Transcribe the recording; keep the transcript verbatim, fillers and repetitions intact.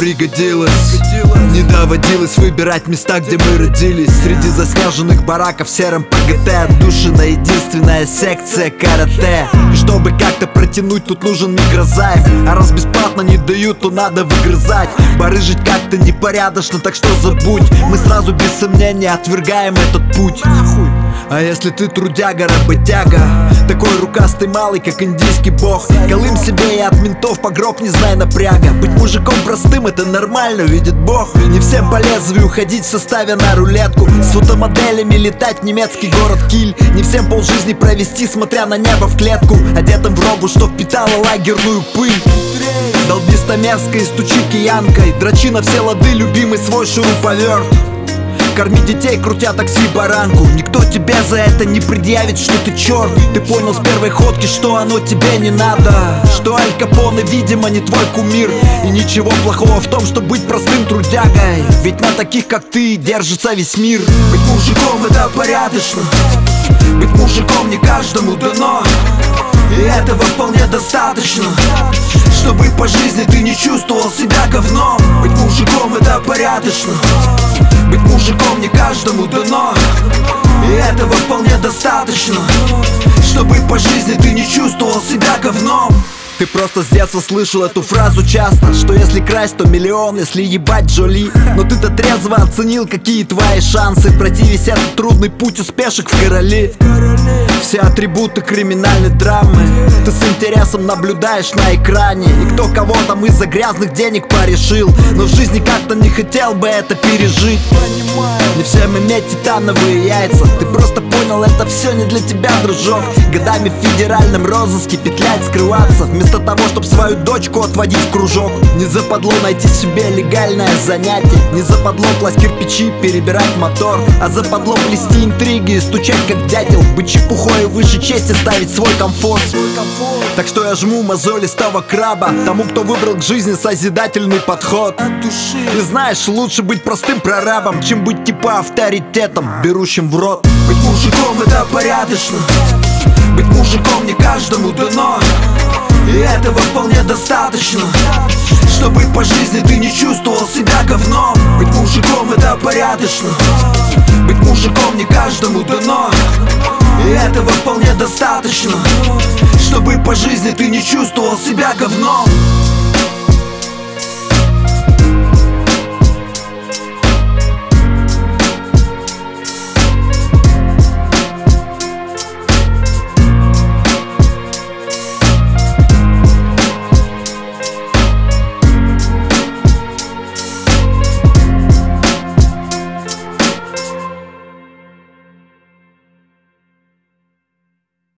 пригодилось. Не доводилось выбирать места, где мы родились. Среди заснеженных бараков в сером ПГТ отдушина единственная секция карате. И чтобы как-то протянуть, тут нужен микрозайм. А раз бесплатно не дают, то надо выгрызать. Барыжить как-то непорядочно, так что забудь. Мы сразу без сомнения отвергаем этот путь. А если ты трудяга, работяга, такой рукастый малый, как индийский бог, колым себе и от ментов по гроб не знай напряга. Быть мужиком простым — это нормально, видит Бог. Не всем по лезвию ходить в составе на рулетку, с фотомоделями летать в немецкий город Киль. Не всем полжизни провести, смотря на небо в клетку, одетым в робу, что впитала лагерную пыль. Долби стамерской и стучи киянкой, дрочи на все лады любимый свой шуруповерт. Корми детей, крутя такси баранку. Никто тебе за это не предъявит, что ты черт. Ты понял с первой ходки, что оно тебе не надо, что Аль Капоне, видимо, не твой кумир. И ничего плохого в том, чтобы быть простым трудягой, ведь на таких, как ты, держится весь мир. Быть мужиком — это порядочно. Быть мужиком не каждому дано, и этого вполне достаточно, чтобы по жизни ты не чувствовал себя говном. Быть мужиком — это порядочно. Быть мужиком не каждому дано, и этого вполне достаточно, чтобы по жизни ты не чувствовал себя говном. Ты просто с детства слышал эту фразу часто, что если красть, то миллион, если ебать Джоли. Но ты-то трезво оценил, какие твои шансы пройти весь этот трудный путь успешек в короли. Все атрибуты криминальной драмы ты с интересом наблюдаешь на экране. И кто кого там из-за грязных денег порешил, но в жизни как-то не хотел бы это пережить. Не всем иметь титановые яйца, ты просто понял, это все не для тебя, дружок. Годами в федеральном розыске петлять, скрываться, вместо того, чтобы свою дочку отводить в кружок. Не западло найти себе легальное занятие, не западло класть кирпичи, перебирать мотор, а западло плести интриги и стучать как дятел, быть чепухой и выше чести ставить свой комфорт. Так что я жму мозолистого краба тому, кто выбрал к жизни созидательный подход. И знаешь, лучше быть простым прорабом, чем быть типа авторитетом, берущим в рот. Быть мужиком — это порядочно. Быть мужиком не каждому дано, и этого вполне достаточно, чтобы по жизни ты не чувствовал себя говном. Быть мужиком — это порядочно. Быть мужиком не каждому дано, и этого вполне достаточно, чтобы по жизни ты не чувствовал себя говном.